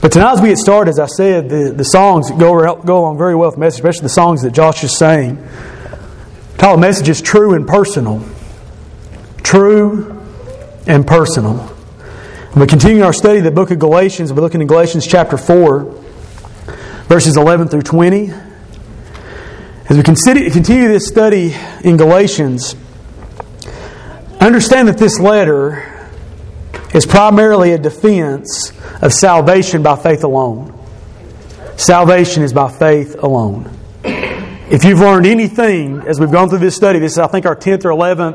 But tonight as we get started, as I said, the songs go along very well with the message, especially the songs that Josh is saying. The title of the message is True and Personal. True and Personal. And we continue our study of the book of Galatians. We're looking at Galatians chapter 4, verses 11 through 20. As we continue this study in Galatians, understand that this letter is primarily a defense of salvation by faith alone. Salvation is by faith alone. If you've learned anything as we've gone through this study, this is I think our 10th or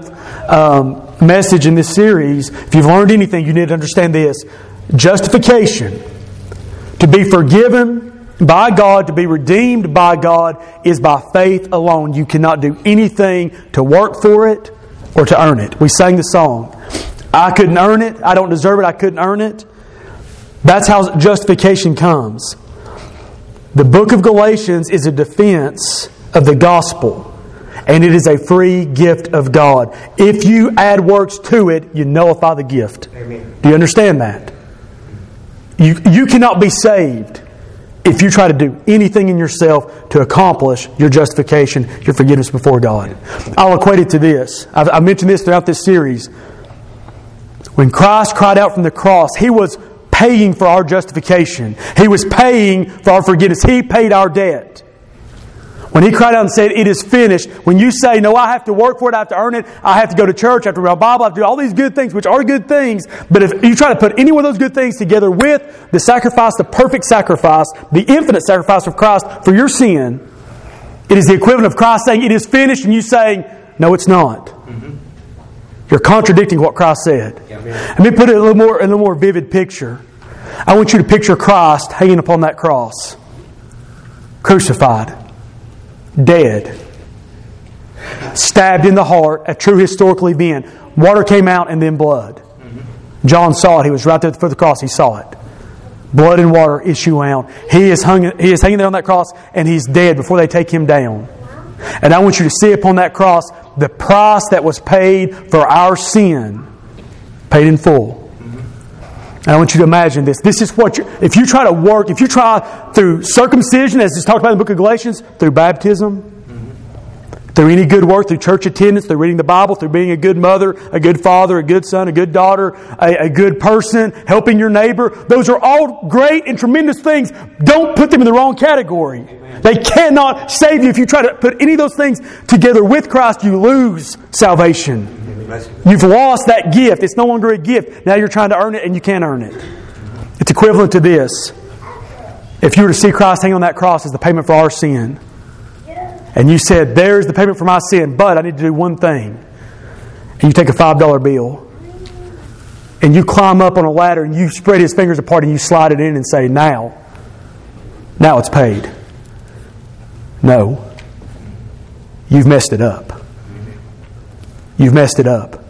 11th message in this series. If you've learned anything, you need to understand this. Justification, to be forgiven by God, to be redeemed by God, is by faith alone. You cannot do anything to work for it or to earn it. We sang the song. I couldn't earn it. I don't deserve it. I couldn't earn it. That's how justification comes. The book of Galatians is a defense of the gospel. And it is a free gift of God. If you add works to it, you nullify the gift. Amen. Do you understand that? You cannot be saved if you try to do anything in yourself to accomplish your justification, your forgiveness before God. I'll equate it to this. I've mentioned this throughout this series. When Christ cried out from the cross, He was paying for our justification. He was paying for our forgiveness. He paid our debt. When He cried out and said, "It is finished," when you say, "No, I have to work for it, I have to earn it, I have to go to church, I have to read my Bible, I have to do all these good things," which are good things, but if you try to put any one of those good things together with the sacrifice, the perfect sacrifice, the infinite sacrifice of Christ for your sin, it is the equivalent of Christ saying, "It is finished," and you saying, "No, it's not." You're contradicting what Christ said. Let me put it in a little more vivid picture. I want you to picture Christ hanging upon that cross, crucified, dead, stabbed in the heart, a true historical event. Water came out and then blood. John saw it. He was right there for the cross. He saw it. Blood and water issue out. He is hanging there on that cross, and He's dead before they take Him down. And I want you to see upon that cross the price that was paid for our sin, paid in full. And I want you to imagine this. This is what if you try to work, if you try through circumcision, as is talked about in the book of Galatians, through baptism, through any good work, through church attendance, through reading the Bible, through being a good mother, a good father, a good son, a good daughter, a good person, helping your neighbor. Those are all great and tremendous things. Don't put them in the wrong category. Amen. They cannot save you. If you try to put any of those things together with Christ, you lose salvation. Amen. You've lost that gift. It's no longer a gift. Now you're trying to earn it and you can't earn it. It's equivalent to this. If you were to see Christ hang on that cross as the payment for our sin, and you said, "There's the payment for my sin, but I need to do one thing." And you take a $5 bill, and you climb up on a ladder, and you spread His fingers apart, and you slide it in and say, now it's paid. No. You've messed it up. You've messed it up.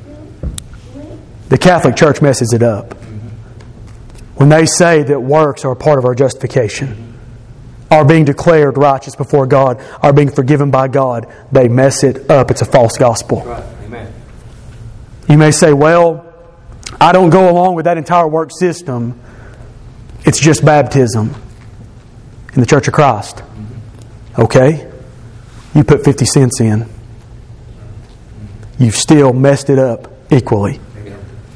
The Catholic Church messes it up when they say that works are a part of our justification. Are being declared righteous before God, are being forgiven by God. They mess it up. It's a false gospel. Right. Amen. You may say, "Well, I don't go along with that entire work system. It's just baptism in the Church of Christ." Okay. You put 50 cents in. You've still messed it up equally. Amen.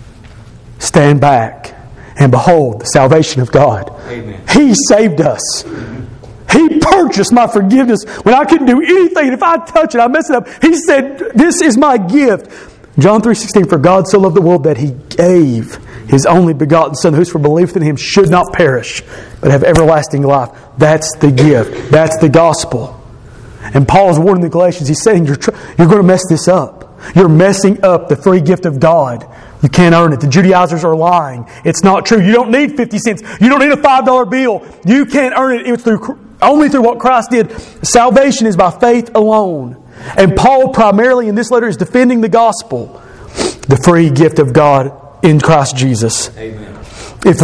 Stand back and behold the salvation of God. Amen. He saved us. He purchased my forgiveness when I couldn't do anything. If I touch it, I mess it up. He said, "This is my gift." John 3:16, "For God so loved the world that He gave His only begotten Son, whosoever believeth in Him should not perish, but have everlasting life." That's the gift. That's the gospel. And Paul is warning the Galatians. He's saying, you're going to mess this up. You're messing up the free gift of God. You can't earn it. The Judaizers are lying. It's not true. You don't need 50 cents. You don't need a $5 bill. You can't earn it. It's only through what Christ did. Salvation is by faith alone. And Paul primarily in this letter is defending the gospel, the free gift of God in Christ Jesus. Amen. If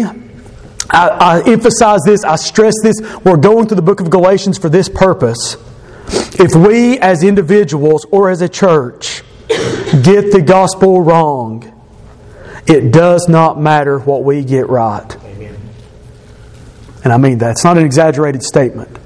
I emphasize this, I stress this, we're going through the book of Galatians for this purpose. If we as individuals or as a church get the gospel wrong, it does not matter what we get right. Amen. And I mean that. It's not an exaggerated statement.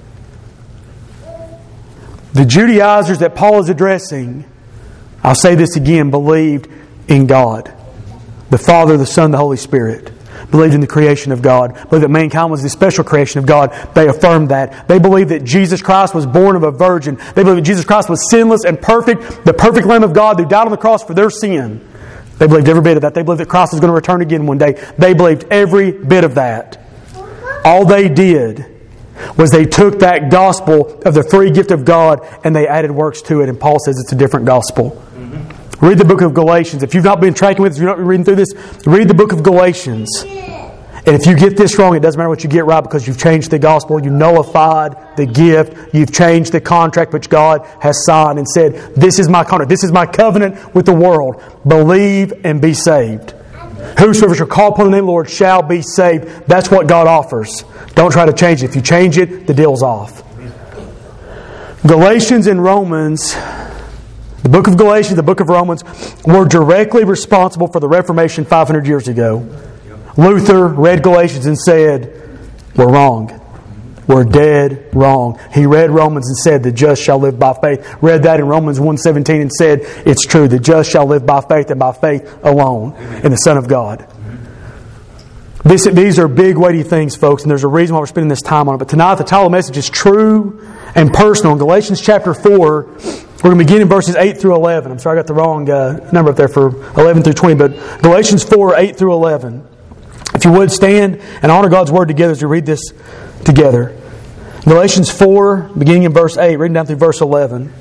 The Judaizers that Paul is addressing, I'll say this again, believed in God. The Father, the Son, the Holy Spirit. Believed in the creation of God. Believed that mankind was the special creation of God. They affirmed that. They believed that Jesus Christ was born of a virgin. They believed that Jesus Christ was sinless and perfect. The perfect Lamb of God who died on the cross for their sin. They believed every bit of that. They believed that Christ was going to return again one day. They believed every bit of that. All they did was they took that gospel of the free gift of God and they added works to it. And Paul says it's a different gospel. Read the book of Galatians. If you've not been tracking with us, if you're not reading through this, read the book of Galatians. And if you get this wrong, it doesn't matter what you get right because you've changed the gospel. You nullified the gift. You've changed the contract which God has signed and said, this is my contract. This is my covenant with the world. Believe and be saved. Whosoever shall call upon the name of the Lord shall be saved. That's what God offers. Don't try to change it. If you change it, the deal's off. Galatians and Romans, the book of Galatians, the book of Romans, were directly responsible for the Reformation 500 years ago. Luther read Galatians and said, we're wrong. We're dead wrong. He read Romans and said, the just shall live by faith. Read that in Romans 1:17 and said, it's true. The just shall live by faith and by faith alone in the Son of God. These are big, weighty things, folks, and there's a reason why we're spending this time on it. But tonight, the title of the message is True and Personal. In Galatians chapter 4, we're going to begin in verses 8 through 11. I'm sorry, I got the wrong number up there for 11 through 20, but Galatians 4, 8 through 11. If you would, stand and honor God's Word together as we read this together. Galatians 4, beginning in verse 8, reading down through verse 11.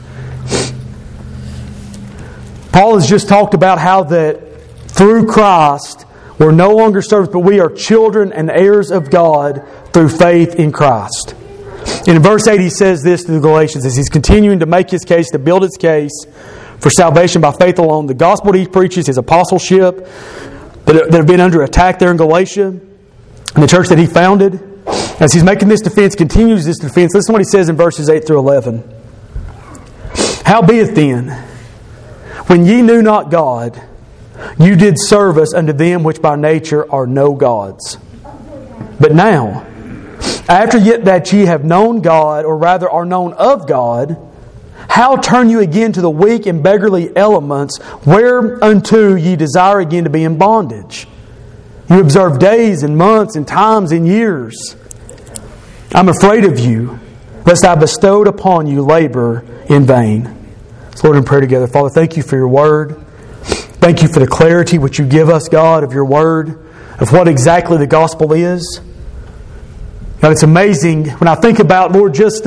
Paul has just talked about how that through Christ, we're no longer servants, but we are children and heirs of God through faith in Christ. And in verse 8 he says this to the Galatians as he's continuing to make his case, to build his case for salvation by faith alone. The gospel he preaches, his apostleship, that have been under attack there in Galatia, and the church that he founded. As he's making this defense, continues this defense, listen to what he says in verses 8 through 11. Howbeit then, when ye knew not God, you did service unto them which by nature are no gods. But now, after yet that ye have known God, or rather are known of God, how turn you again to the weak and beggarly elements, whereunto ye desire again to be in bondage? You observe days and months and times and years. I'm afraid of you, lest I bestowed upon you labor in vain. So Lord, in prayer together. Father, thank you for your word. Thank you for the clarity which you give us, God, of your word, of what exactly the gospel is. God, it's amazing when I think about, Lord, just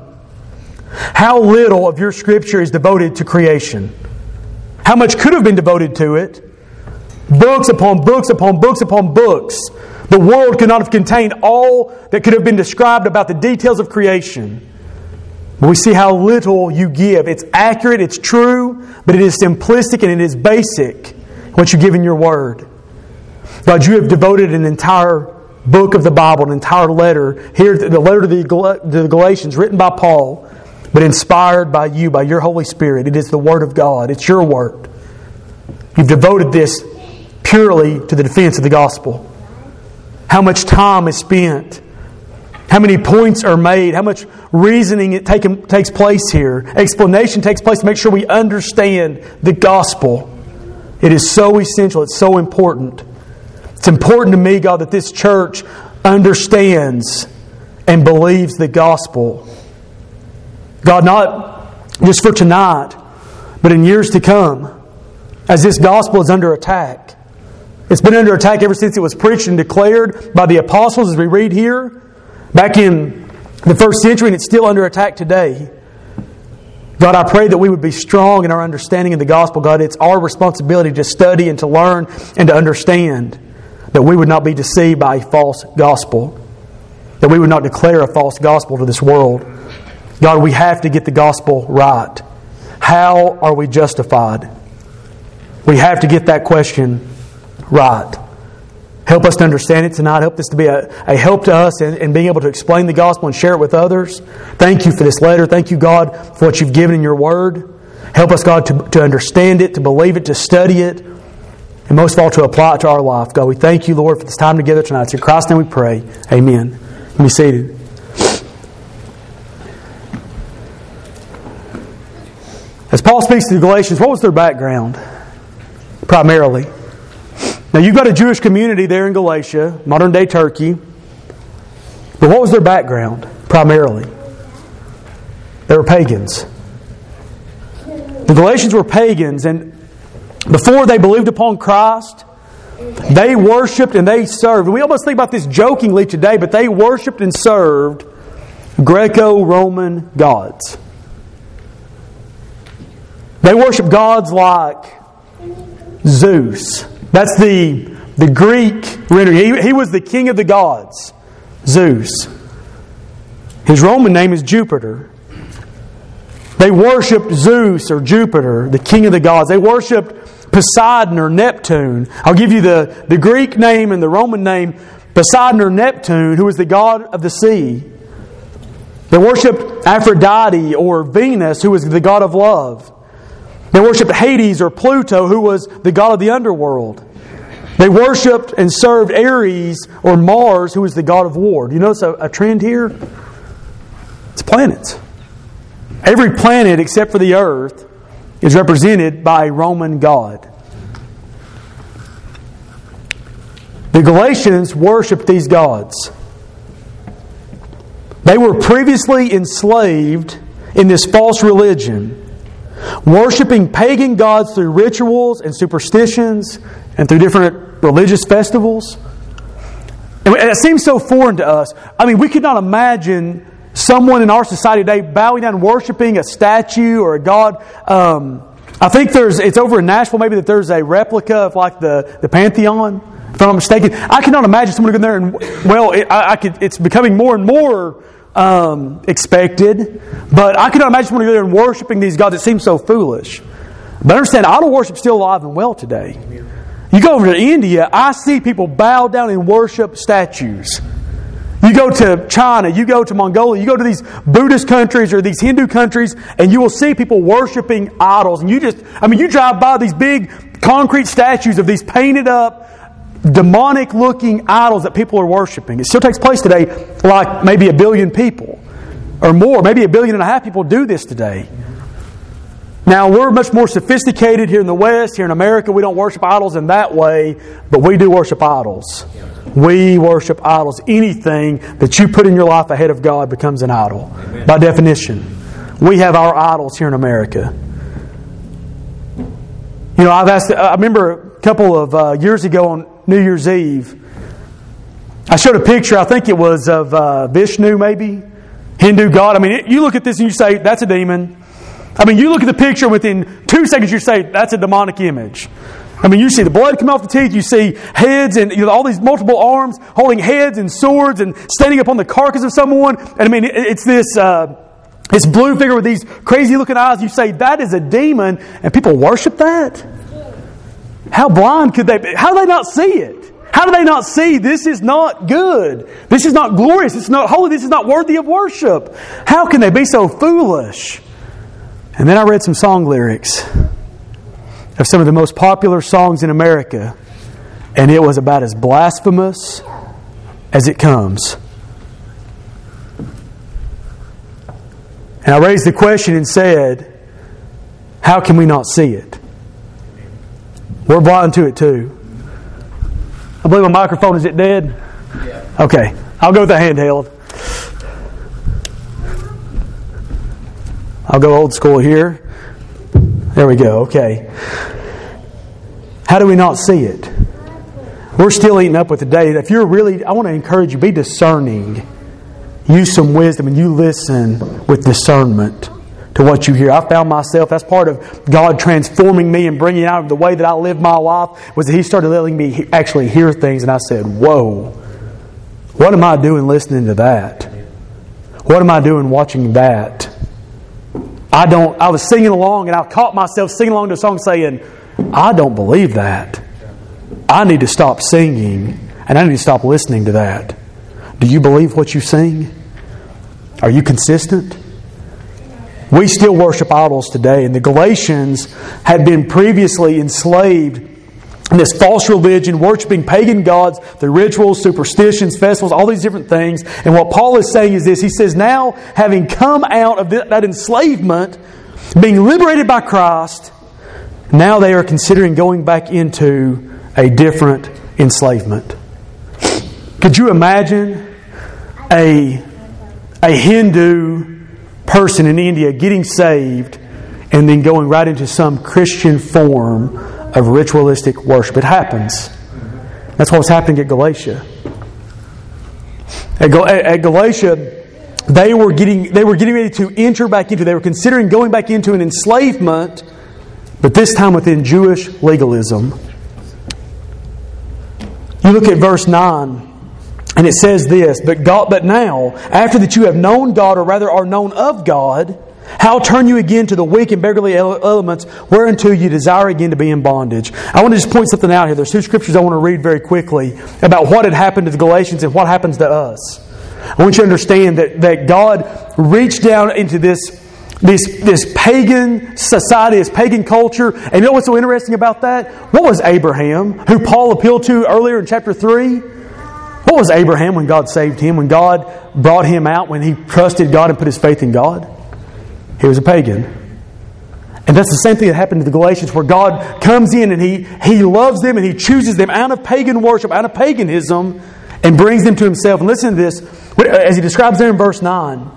how little of your Scripture is devoted to creation. How much could have been devoted to it? Books upon books upon books upon books. The world could not have contained all that could have been described about the details of creation. But we see how little you give. It's accurate, it's true, but it is simplistic and it is basic, what you give in your Word. God, you have devoted an entire book of the Bible, an entire letter. Here, the letter to the Galatians, written by Paul, but inspired by you, by your Holy Spirit. It is the Word of God. It's your Word. You've devoted this purely to the defense of the gospel. How much time is spent. How many points are made. How much reasoning takes place here. Explanation takes place to make sure we understand the gospel. It is so essential. It's so important. It's important to me, God, that this church understands and believes the gospel. God, not just for tonight, but in years to come, as this gospel is under attack. It's been under attack ever since it was preached and declared by the apostles, as we read here, back in the first century, and it's still under attack today. God, I pray that we would be strong in our understanding of the gospel. God, it's our responsibility to study and to learn and to understand, that we would not be deceived by a false gospel, that we would not declare a false gospel to this world. God, we have to get the gospel right. How are we justified? We have to get that question right. Help us to understand it tonight. Help this to be a help to us in being able to explain the gospel and share it with others. Thank you for this letter. Thank you, God, for what you've given in your word. Help us, God, to understand it, to believe it, to study it, and most of all, to apply it to our life. God, we thank you, Lord, for this time together tonight. It's in Christ's name we pray. Amen. Be seated. As Paul speaks to the Galatians, what was their background? Primarily. Now you've got a Jewish community there in Galatia, modern day Turkey. But what was their background? Primarily. They were pagans. The Galatians were pagans, and before they believed upon Christ, they worshipped and they served. We almost think about this jokingly today, but they worshipped and served Greco-Roman gods. They worshipped gods like Zeus. That's the Greek rendering. He was the king of the gods, Zeus. His Roman name is Jupiter. They worshipped Zeus or Jupiter, the king of the gods. They worshipped Poseidon or Neptune. I'll give you the Greek name and the Roman name, Poseidon or Neptune, who was the god of the sea. They worshipped Aphrodite or Venus, who was the god of love. They worshipped Hades or Pluto, who was the god of the underworld. They worshipped and served Ares or Mars, who was the god of war. Do you notice a trend here? It's planets. Every planet except for the Earth is represented by a Roman god. The Galatians worshipped these gods. They were previously enslaved in this false religion, worshipping pagan gods through rituals and superstitions and through different religious festivals. And it seems so foreign to us. I mean, we could not imagine someone in our society today bowing down and worshiping a statue or a god. I think it's over in Nashville maybe that there's a replica of like the Pantheon, if I'm not mistaken. I cannot imagine someone going there and, well, it's becoming more and more expected, but I cannot imagine someone going there and worshiping these gods. It seems so foolish. But understand, idol worship is still alive and well today. You go over to India, I see people bow down and worship statues. You go to China, you go to Mongolia, you go to these Buddhist countries or these Hindu countries, and you will see people worshiping idols. And you drive by these big concrete statues of these painted up, demonic looking idols that people are worshiping. It still takes place today, like maybe 1 billion people or more, maybe 1.5 billion people do this today. Now, we're much more sophisticated here in the West, here in America. We don't worship idols in that way, but we do worship idols. We worship idols. Anything that you put in your life ahead of God becomes an idol. Amen. By definition. We have our idols here in America. You know, I remember a couple of years ago on New Year's Eve, I showed a picture, I think it was of Vishnu maybe, Hindu god. I mean, you look at this and you say, that's a demon. I mean, you look at the picture, within 2 seconds you say, that's a demonic image. I mean, you see the blood come off the teeth, you see heads and all these multiple arms holding heads and swords and standing up on the carcass of someone. And I mean, it's this blue figure with these crazy looking eyes. You say, that is a demon, and people worship that? How blind could they be? How do they not see it? How do they not see this is not good? This is not glorious. This is not holy. This is not worthy of worship. How can they be so foolish? And then I read some song lyrics of some of the most popular songs in America, and it was about as blasphemous as it comes. And I raised the question and said, how can we not see it? We're blind to it too. I believe my microphone, is it dead? Yeah. Okay, I'll go with the handheld. I'll go old school here. There we go, okay. How do we not see it? We're still eating up with the day. If you're really, I want to encourage you, be discerning. Use some wisdom and you listen with discernment to what you hear. I found myself, that's part of God transforming me and bringing out of the way that I live my life, was that He started letting me actually hear things, and I said, whoa, what am I doing listening to that? What am I doing watching that? I was singing along and I caught myself singing along to a song saying, I don't believe that. I need to stop singing and I need to stop listening to that. Do you believe what you sing? Are you consistent? We still worship idols today, and the Galatians had been previously enslaved and this false religion, worshiping pagan gods, the rituals, superstitions, festivals, all these different things. And what Paul is saying is this. He says, now, having come out of that enslavement, being liberated by Christ, now they are considering going back into a different enslavement. Could you imagine a Hindu person in India getting saved and then going right into some Christian form of ritualistic worship? It happens. That's what was happening at Galatia. At Galatia, they were getting ready to enter back into. They were considering going back into an enslavement, but this time within Jewish legalism. You look at verse 9. And it says this, but now, after that you have known God, or rather are known of God, how turn you again to the weak and beggarly elements, whereunto you desire again to be in bondage? I want to just point something out here. There's two scriptures I want to read very quickly about what had happened to the Galatians and what happens to us. I want you to understand that God reached down into this pagan society, this pagan culture. And you know what's so interesting about that? What was Abraham, who Paul appealed to earlier in chapter 3? What was Abraham when God saved him? When God brought him out, when he trusted God and put his faith in God? He was a pagan. And that's the same thing that happened to the Galatians, where God comes in and He loves them and He chooses them out of pagan worship, out of paganism, and brings them to Himself. And listen to this, as He describes there in verse 9.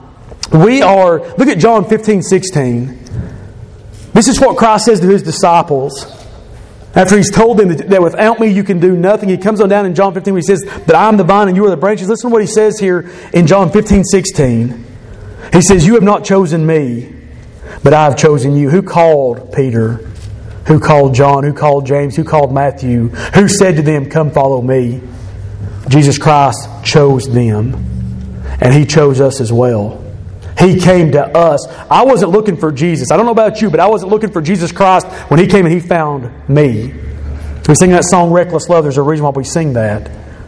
Look at John 15:16. This is what Christ says to His disciples. After He's told them that without Me you can do nothing, He comes on down in John 15 where He says that I am the vine and you are the branches. Listen to what He says here in John 15:16. He says, you have not chosen Me, but I have chosen you. Who called Peter? Who called John? Who called James? Who called Matthew? Who said to them, come follow Me? Jesus Christ chose them. And He chose us as well. He came to us. I wasn't looking for Jesus. I don't know about you, but I wasn't looking for Jesus Christ when He came and He found me. We sing that song, Reckless Love. There's a reason why we sing that.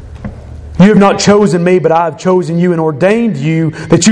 You have not chosen Me, but I have chosen you and ordained you that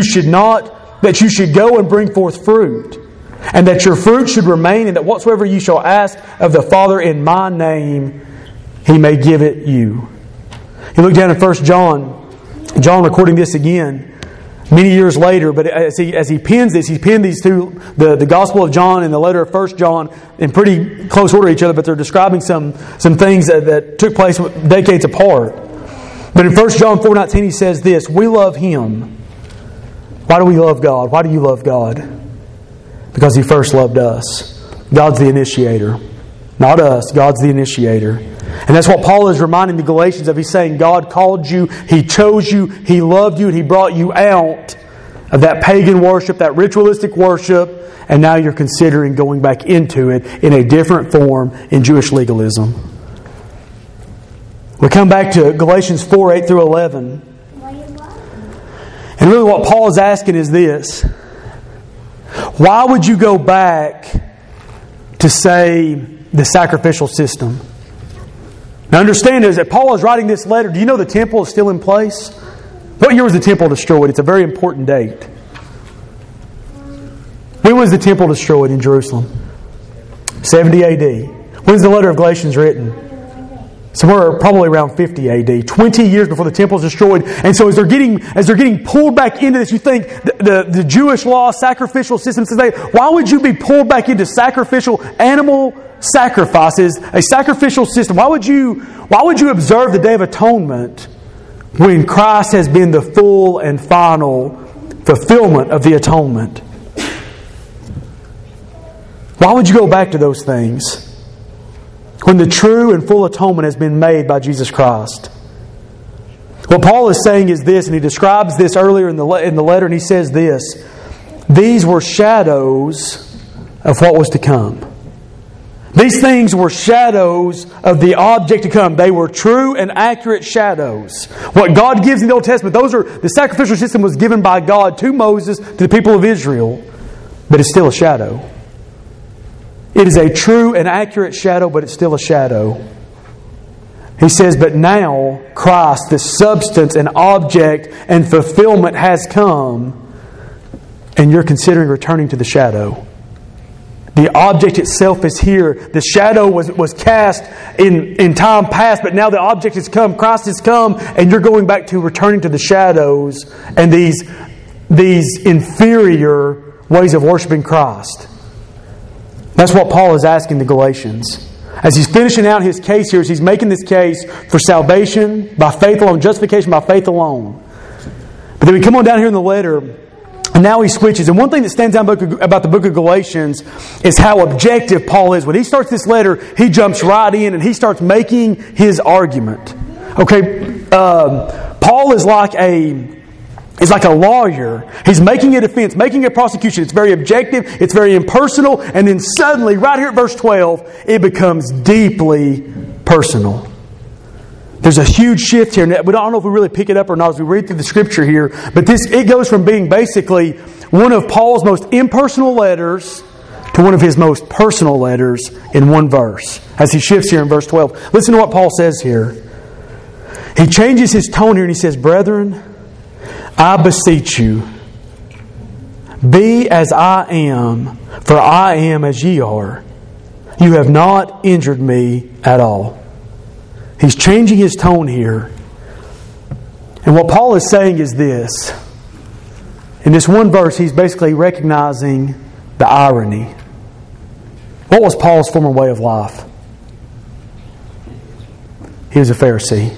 you should go and bring forth fruit, and that your fruit should remain, and that whatsoever you shall ask of the Father in My name, He may give it you. You look down in 1 John. John recording this again many years later, but as he penned these two, the Gospel of John and the letter of 1 John, in pretty close order to each other, but they're describing some things that took place decades apart. But in 1 John 4:19 he says this, we love Him. Why do we love God? Why do you love God? Because He first loved us. God's the initiator. Not us. God's the initiator. And that's what Paul is reminding the Galatians of. He's saying God called you, He chose you, He loved you, and He brought you out of that pagan worship, that ritualistic worship, and now you're considering going back into it in a different form in Jewish legalism. We come back to Galatians 4:8 through 11. And really what Paul is asking is this. Why would you go back to, say, the sacrificial system? Now understand is that Paul is writing this letter. Do you know the temple is still in place? What year was the temple destroyed? It's a very important date. When was the temple destroyed in Jerusalem? 70 AD. When was the letter of Galatians written? Somewhere probably around 50 AD. 20 years before the temple is destroyed. And so as they're getting pulled back into this, you think the Jewish law, sacrificial system today, why would you be pulled back into sacrificial animal sacrifices, a sacrificial system? Why would you observe the Day of Atonement when Christ has been the full and final fulfillment of the atonement? Why would you go back to those things when the true and full atonement has been made by Jesus Christ? What Paul is saying is this, and he describes this earlier in the letter, and he says this: these were shadows of what was to come. These things were shadows of the object to come. They were true and accurate shadows. What God gives in the Old Testament, the sacrificial system was given by God to Moses, to the people of Israel, but it's still a shadow. It is a true and accurate shadow, but it's still a shadow. He says, but now Christ, the substance and object and fulfillment, has come, and you're considering returning to the shadow. The object itself is here. The shadow was cast in time past, but now the object has come. Christ has come, and you're going back to returning to the shadows and these inferior ways of worshiping Christ. That's what Paul is asking the Galatians. As he's finishing out his case here, as he's making this case for salvation by faith alone, justification by faith alone. But then we come on down here in the letter, and now he switches. And one thing that stands out about the book of Galatians is how objective Paul is. When he starts this letter, he jumps right in and he starts making his argument. Okay, Paul is like a lawyer. He's making a defense, making a prosecution. It's very objective, it's very impersonal, and then suddenly, right here at verse 12, it becomes deeply personal. There's a huge shift here. We don't know if we really pick it up or not as we read through the Scripture here, but it goes from being basically one of Paul's most impersonal letters to one of his most personal letters in one verse, as he shifts here in verse 12. Listen to what Paul says here. He changes his tone here and he says, "Brethren, I beseech you, be as I am, for I am as ye are. You have not injured me at all." He's changing his tone here. And what Paul is saying is this. In this one verse, he's basically recognizing the irony. What was Paul's former way of life? He was a Pharisee.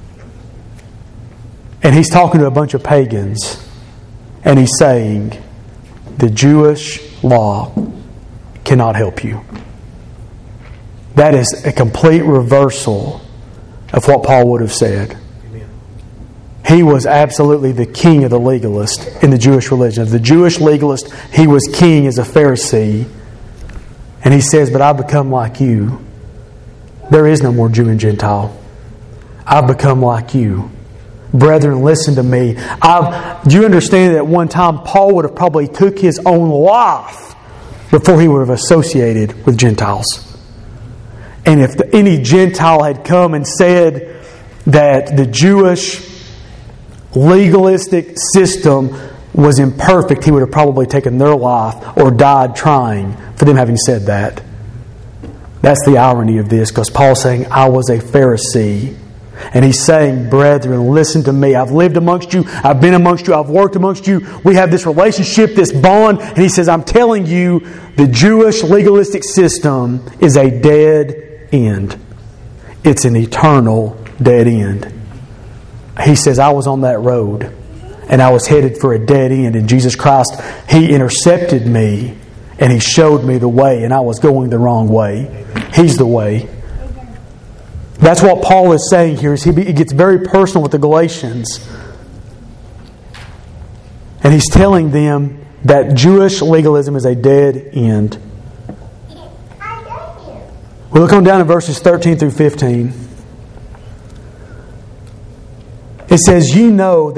And he's talking to a bunch of pagans. And he's saying, the Jewish law cannot help you. That is a complete reversal of what Paul would have said. Amen. He was absolutely the king of the legalist in the Jewish religion. Of the Jewish legalist, he was king as a Pharisee. And he says, but I've become like you. There is no more Jew and Gentile. I've become like you. Brethren, listen to me. Do you understand that at one time Paul would have probably took his own life before he would have associated with Gentiles? And if any Gentile had come and said that the Jewish legalistic system was imperfect, he would have probably taken their life or died trying for them having said that. That's the irony of this, because Paul's saying, I was a Pharisee. And he's saying, brethren, listen to me. I've lived amongst you. I've been amongst you. I've worked amongst you. We have this relationship, this bond. And he says, I'm telling you, the Jewish legalistic system is a dead end. It's an eternal dead end. He says, I was on that road and I was headed for a dead end. And Jesus Christ, He intercepted me and He showed me the way, and I was going the wrong way. He's the way. That's what Paul is saying here. He gets very personal with the Galatians. And he's telling them that Jewish legalism is a dead end. We look on down in verses 13 through 15. It says, ye know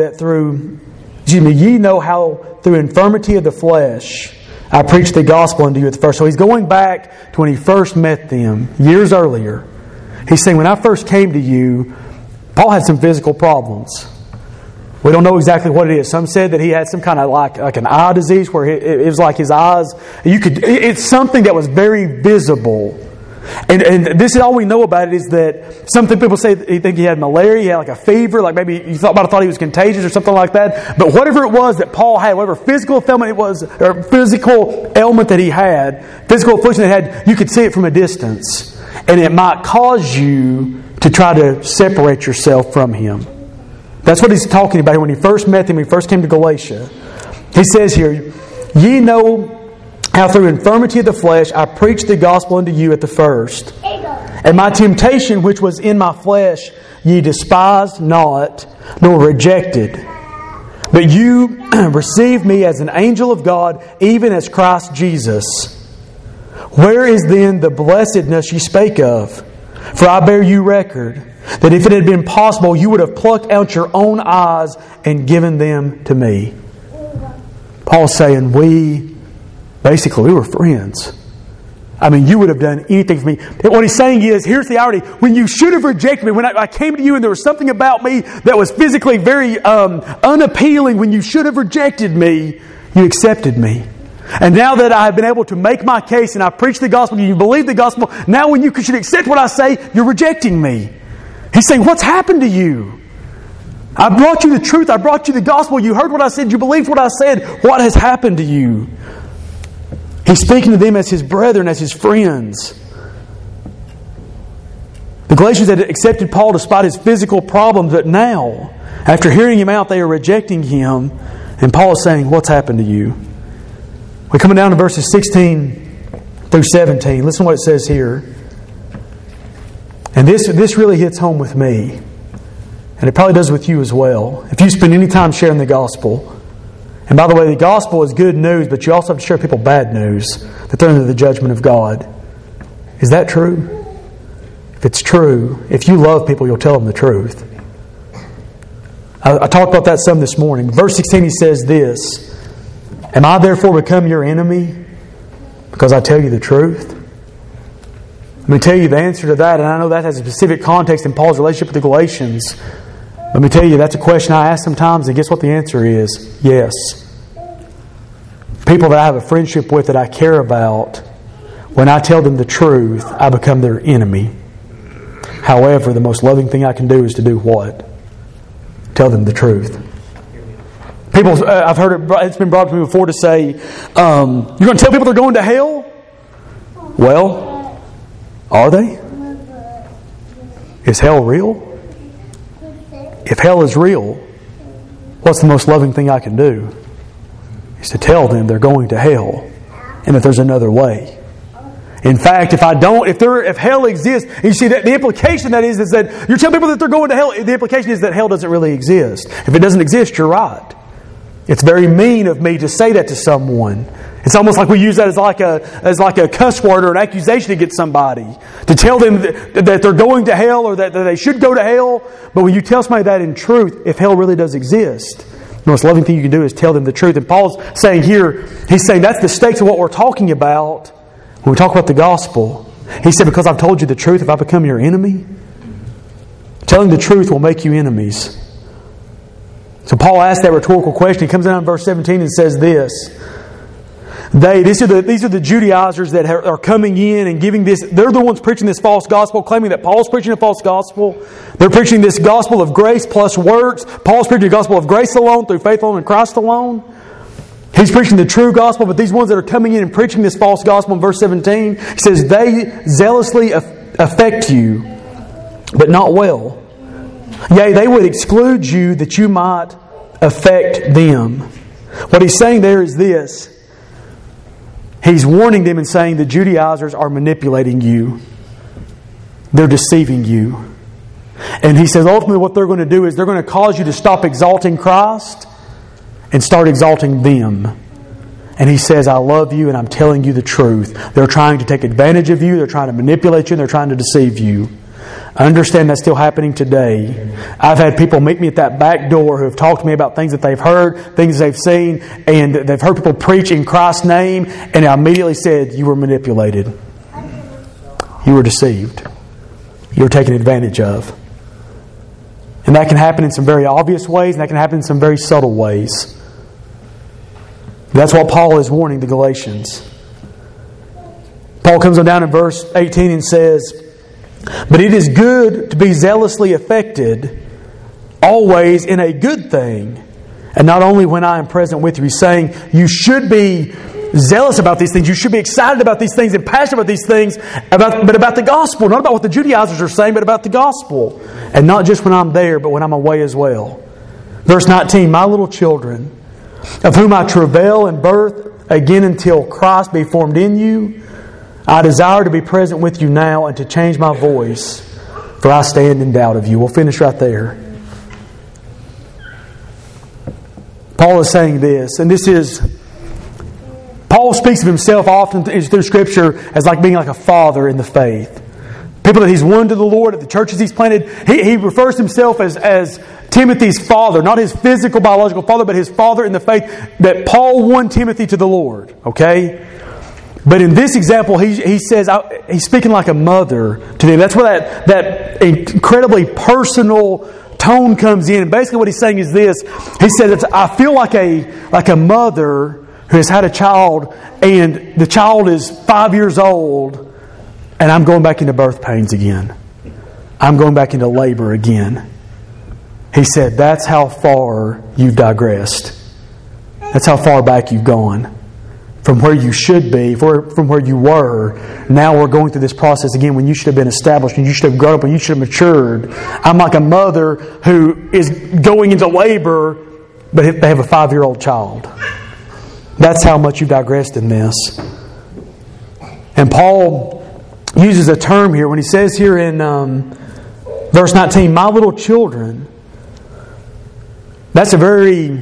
how through infirmity of the flesh I preached the gospel unto you at the first. So he's going back to when he first met them years earlier. He's saying, when I first came to you, Paul had some physical problems. We don't know exactly what it is. Some said that he had some kind of like an eye disease where it was like his eyes. It's something that was very visible. And this is all we know about it, is that some people say they think he had malaria, he had like a fever, like maybe you might have thought he was contagious or something like that. But whatever it was that Paul had, whatever physical ailment it was, or physical ailment that he had, physical affliction that he had, you could see it from a distance. And it might cause you to try to separate yourself from him. That's what he's talking about here. When he first met them, when he first came to Galatia, he says here, ye know how through infirmity of the flesh I preached the gospel unto you at the first. And my temptation which was in my flesh ye despised not, nor rejected. But you received me as an angel of God, even as Christ Jesus. Where is then the blessedness ye spake of? For I bear you record, that if it had been possible, you would have plucked out your own eyes and given them to me. Paul's saying, we were friends. I mean, you would have done anything for me. And what he's saying is, here's the irony. When you should have rejected me, when I came to you and there was something about me that was physically very unappealing, when you should have rejected me, you accepted me. And now that I have been able to make my case and I preach the gospel, you believe the gospel, now when you should accept what I say, you're rejecting me. He's saying, what's happened to you? I brought you the truth. I brought you the gospel. You heard what I said. You believed what I said. What has happened to you? He's speaking to them as His brethren, as His friends. The Galatians had accepted Paul despite his physical problems, but now, after hearing him out, they are rejecting him. And Paul is saying, what's happened to you? We're coming down to verses 16 through 17. Listen to what it says here. And this really hits home with me. And it probably does with you as well. If you spend any time sharing the gospel. And by the way, the gospel is good news, but you also have to share people bad news, that they're under the judgment of God. Is that true? If it's true, if you love people, you'll tell them the truth. I talked about that some this morning. Verse 16, he says this, Am I therefore become your enemy because I tell you the truth? Let me tell you the answer to that, and I know that has a specific context in Paul's relationship with the Galatians. Let me tell you, that's a question I ask sometimes, and guess what the answer is? Yes. People that I have a friendship with that I care about, when I tell them the truth, I become their enemy. However, the most loving thing I can do is to do what? Tell them the truth. People, I've heard it's been brought up to me before to say, you're going to tell people they're going to hell? Well, are they? Is hell real? If hell is real, what's the most loving thing I can do? Is to tell them they're going to hell and that there's another way. In fact, if hell exists, and you see that the implication that is that you're telling people that they're going to hell. The implication is that hell doesn't really exist. If it doesn't exist, you're right. It's very mean of me to say that to someone. It's almost like we use that as like a cuss word or an accusation against somebody to tell them that they're going to hell or that they should go to hell. But when you tell somebody that in truth, if hell really does exist, the most loving thing you can do is tell them the truth. And Paul's saying here, he's saying that's the stakes of what we're talking about. When we talk about the gospel, he said, because I've told you the truth, if I become your enemy, telling the truth will make you enemies. So Paul asked that rhetorical question. He comes down in verse 17 and says this. These are the Judaizers that are coming in and giving this. They're the ones preaching this false gospel, claiming that Paul's preaching a false gospel. They're preaching this gospel of grace plus works. Paul's preaching the gospel of grace alone, through faith alone in Christ alone. He's preaching the true gospel, but these ones that are coming in and preaching this false gospel in verse 17, he says, they zealously affect you, but not well. Yea, they would exclude you that you might affect them. What he's saying there is this. He's warning them and saying the Judaizers are manipulating you. They're deceiving you. And he says ultimately what they're going to do is they're going to cause you to stop exalting Christ and start exalting them. And he says, I love you and I'm telling you the truth. They're trying to take advantage of you. They're trying to manipulate you. And they're trying to deceive you. I understand that's still happening today. I've had people meet me at that back door who have talked to me about things that they've heard, things they've seen, and they've heard people preach in Christ's name, and I immediately said, you were manipulated. You were deceived. You were taken advantage of. And that can happen in some very obvious ways, and that can happen in some very subtle ways. That's what Paul is warning the Galatians. Paul comes on down in verse 18 and says, but it is good to be zealously affected always in a good thing, and not only when I am present with you. He's saying you should be zealous about these things. You should be excited about these things and passionate about these things, but about the gospel. Not about what the Judaizers are saying, but about the gospel. And not just when I'm there, but when I'm away as well. Verse 19, my little children, of whom I travail in birth again until Christ be formed in you, I desire to be present with you now and to change my voice, for I stand in doubt of you. We'll finish right there. Paul is saying this, and this is, Paul speaks of himself often through Scripture as like being like a father in the faith. People that he's won to the Lord at the churches he's planted. He refers to himself as Timothy's father, not his physical biological father, but his father in the faith, that Paul won Timothy to the Lord. Okay? But in this example, he says, he's speaking like a mother to them. That's where that incredibly personal tone comes in. And basically what he's saying is this. He says, I feel like a mother who has had a child, and the child is 5 years old, and I'm going back into birth pains again. I'm going back into labor again. He said, that's how far you've digressed. That's how far back you've gone. From where you should be, from where you were. Now we're going through this process again when you should have been established and you should have grown up and you should have matured. I'm like a mother who is going into labor, but they have a 5-year-old child. That's how much you've digressed in this. And Paul uses a term here when he says here in verse 19, my little children. That's a very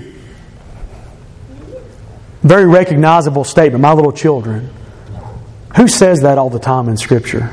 recognizable statement, my little children. Who says that all the time in Scripture?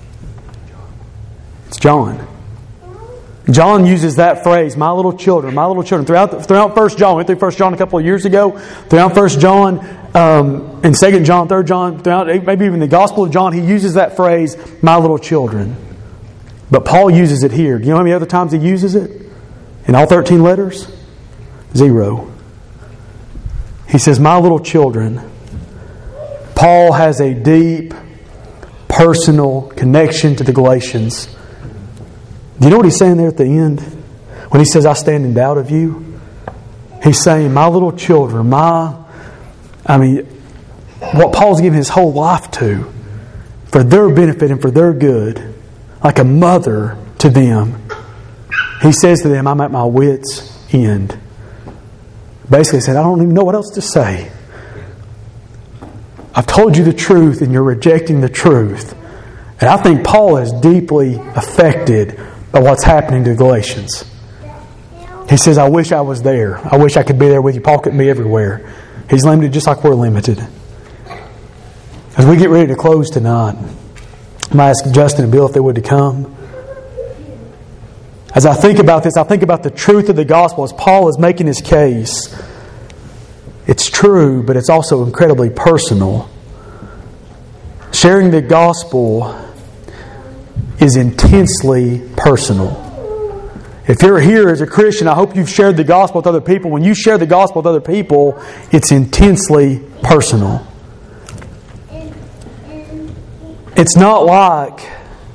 It's John. John uses that phrase, my little children, my little children. Throughout 1 John, we went through 1 John a couple of years ago. Throughout 1 John, and 2 John, 3 John, throughout maybe even the Gospel of John, he uses that phrase, my little children. But Paul uses it here. Do you know how many other times he uses it? In all 13 letters? 0. He says, my little children. Paul has a deep, personal connection to the Galatians. Do you know what he's saying there at the end? When he says, I stand in doubt of you. He's saying, my little children, what Paul's giving his whole life to, for their benefit and for their good, like a mother to them. He says to them, I'm at my wit's end. Basically said, I don't even know what else to say. I've told you the truth and you're rejecting the truth. And I think Paul is deeply affected by what's happening to the Galatians. He says, I wish I was there. I wish I could be there with you. Paul couldn't be everywhere. He's limited just like we're limited. As we get ready to close tonight, I'm going to ask Justin and Bill if they would to come. As I think about this, I think about the truth of the gospel as Paul is making his case. It's true, but it's also incredibly personal. Sharing the gospel is intensely personal. If you're here as a Christian, I hope you've shared the gospel with other people. When you share the gospel with other people, it's intensely personal. It's not like...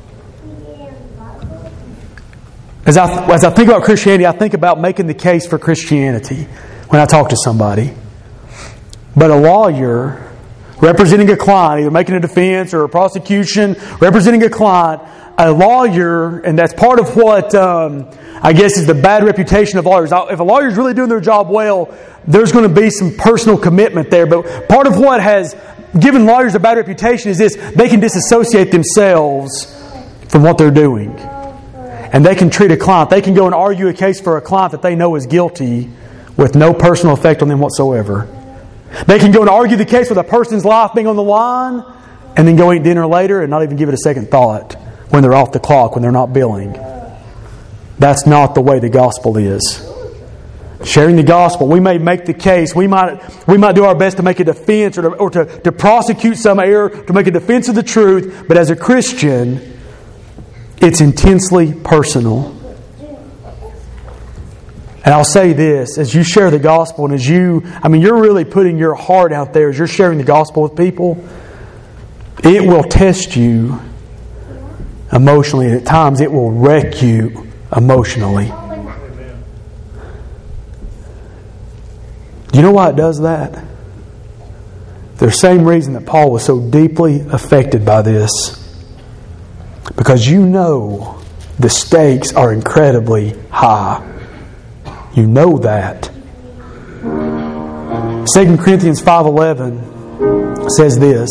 As I think about Christianity, I think about making the case for Christianity when I talk to somebody. But a lawyer representing a client, either making a defense or a prosecution, representing a client, a lawyer, and that's part of what I guess is the bad reputation of lawyers. If a lawyer is really doing their job well, there's going to be some personal commitment there. But part of what has given lawyers a bad reputation is this: they can disassociate themselves from what they're doing. And they can treat a client, they can go and argue a case for a client that they know is guilty with no personal effect on them whatsoever. They can go and argue the case with a person's life being on the line and then go eat dinner later and not even give it a second thought when they're off the clock, when they're not billing. That's not the way the gospel is. Sharing the gospel, we may make the case, we might do our best to make a defense or to prosecute some error, to make a defense of the truth, but as a Christian, it's intensely personal. And I'll say this, as you share the gospel and as you're really putting your heart out there as you're sharing the gospel with people, it will test you emotionally, and at times it will wreck you emotionally. Do you know why it does that? The same reason that Paul was so deeply affected by this. Because you know the stakes are incredibly high. You know that. 2 Corinthians 5:11 says this.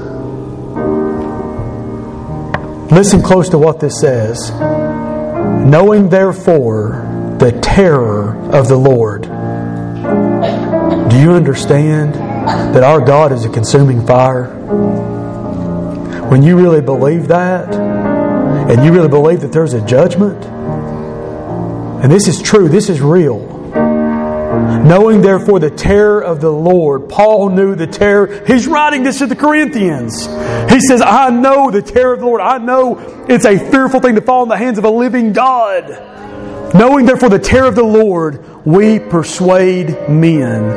Listen close to what this says. Knowing therefore the terror of the Lord. Do you understand that our God is a consuming fire? When you really believe that, and you really believe that there's a judgment, and this is true, this is real. Knowing therefore the terror of the Lord. Paul knew the terror. He's writing this to the Corinthians. He says, I know the terror of the Lord. I know it's a fearful thing to fall in the hands of a living God. Knowing therefore the terror of the Lord, we persuade men.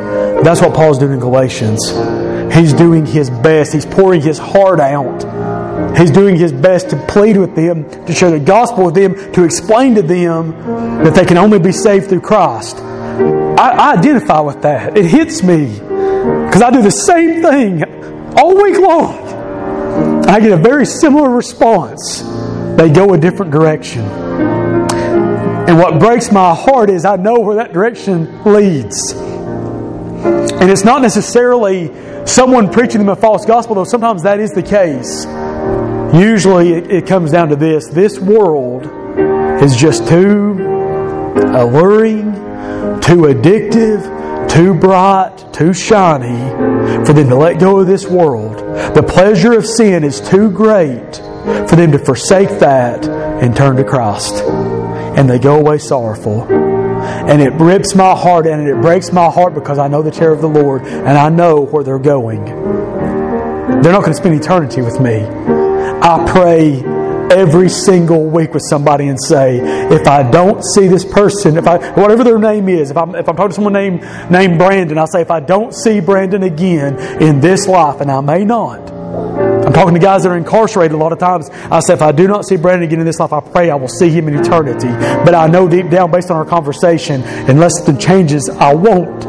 That's what Paul's doing in Galatians. He's doing his best. He's pouring his heart out. He's doing his best to plead with them, to share the gospel with them, to explain to them that they can only be saved through Christ. I identify with that. It hits me because I do the same thing all week long. I get a very similar response. They go a different direction. And what breaks my heart is I know where that direction leads. And it's not necessarily someone preaching them a false gospel, though sometimes that is the case. Usually it comes down to this. This world is just too alluring, too addictive, too bright, too shiny for them to let go of this world. The pleasure of sin is too great for them to forsake that and turn to Christ. And they go away sorrowful. And it rips my heart and it breaks my heart because I know the terror of the Lord and I know where they're going. They're not going to spend eternity with me. I pray every single week with somebody and say, if I don't see this person, whatever their name is, if I'm talking to someone named Brandon, I say, if I don't see Brandon again in this life, and I may not. I'm talking to guys that are incarcerated a lot of times. I say, if I do not see Brandon again in this life, I pray I will see him in eternity. But I know deep down, based on our conversation, unless something changes, I won't.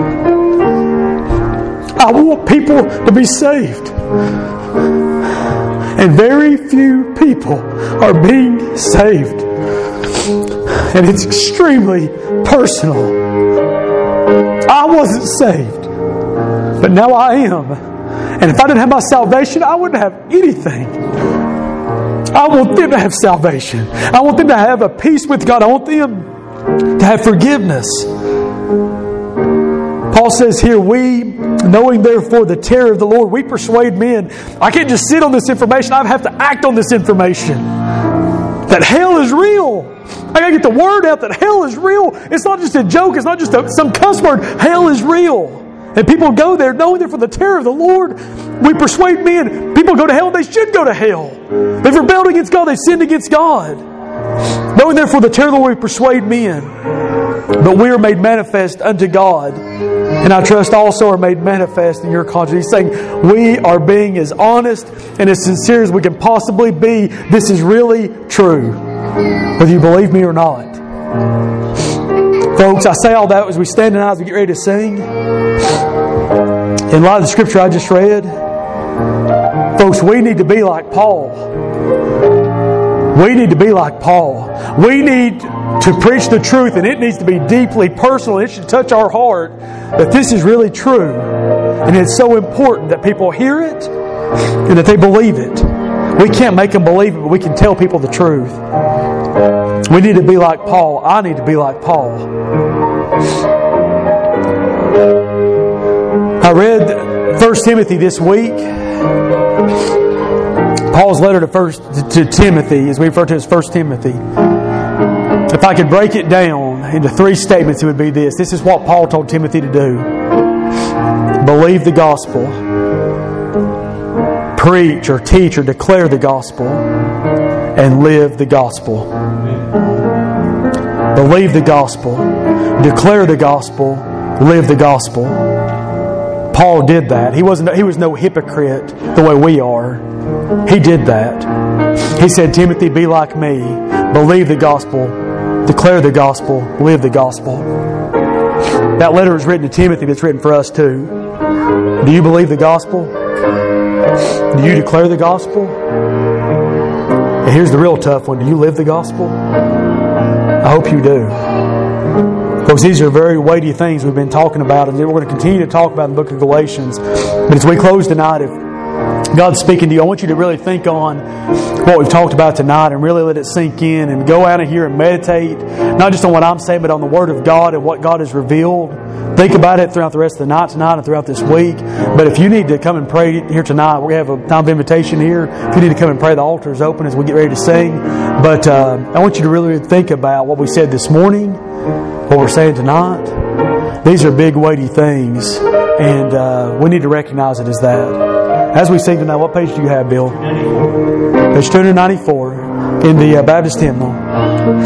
I want people to be saved. And very few people are being saved. And it's extremely personal. I wasn't saved, but now I am. And if I didn't have my salvation, I wouldn't have anything. I want them to have salvation. I want them to have a peace with God. I want them to have forgiveness. Paul says here, we, knowing therefore the terror of the Lord, we persuade men. I can't just sit on this information. I have to act on this information. That hell is real. I got to get the word out that hell is real. It's not just a joke. It's not just some cuss word. Hell is real. And people go there knowing therefore the terror of the Lord. We persuade men. People go to hell. They should go to hell. They've rebelled against God. They've sinned against God. Knowing therefore the terror of the Lord, we persuade men. But we are made manifest unto God. And I trust also are made manifest in your conscience. He's saying we are being as honest and as sincere as we can possibly be. This is really true. Whether you believe me or not. Folks, I say all that as we stand tonight as we get ready to sing. In light of the scripture I just read, folks, we need to be like Paul. We need to be like Paul. We need to preach the truth, and it needs to be deeply personal. It should touch our heart that this is really true. And it's so important that people hear it and that they believe it. We can't make them believe it, but we can tell people the truth. We need to be like Paul. I need to be like Paul. I read 1 Timothy this week. Paul's letter to Timothy, as we refer to as 1 Timothy. If I could break it down into 3 statements, it would be this. This is what Paul told Timothy to do. Believe the gospel. Preach or teach or declare the gospel. And live the gospel. Believe the gospel. Declare the gospel. Live the gospel. Paul did that. He was no hypocrite the way we are. He did that. He said, Timothy, be like me. Believe the gospel. Declare the gospel. Live the gospel. That letter was written to Timothy, but it's written for us too. Do you believe the gospel? Do you declare the gospel? And here's the real tough one. Do you live the gospel? I hope you do. Because these are very weighty things we've been talking about, and we're going to continue to talk about in the book of Galatians. But as we close tonight, if God's speaking to you, I want you to really think on what we've talked about tonight and really let it sink in and go out of here and meditate, not just on what I'm saying, but on the Word of God and what God has revealed. Think about it throughout the rest of the night tonight and throughout this week. But if you need to come and pray here tonight, we're going to have a time of invitation here. If you need to come and pray, the altar is open as we get ready to sing. But I want you to really think about what we said this morning, what we're saying tonight. These are big, weighty things, and we need to recognize it as that. As we sing tonight, what page do you have, Bill? Page 294 in the Baptist hymnal.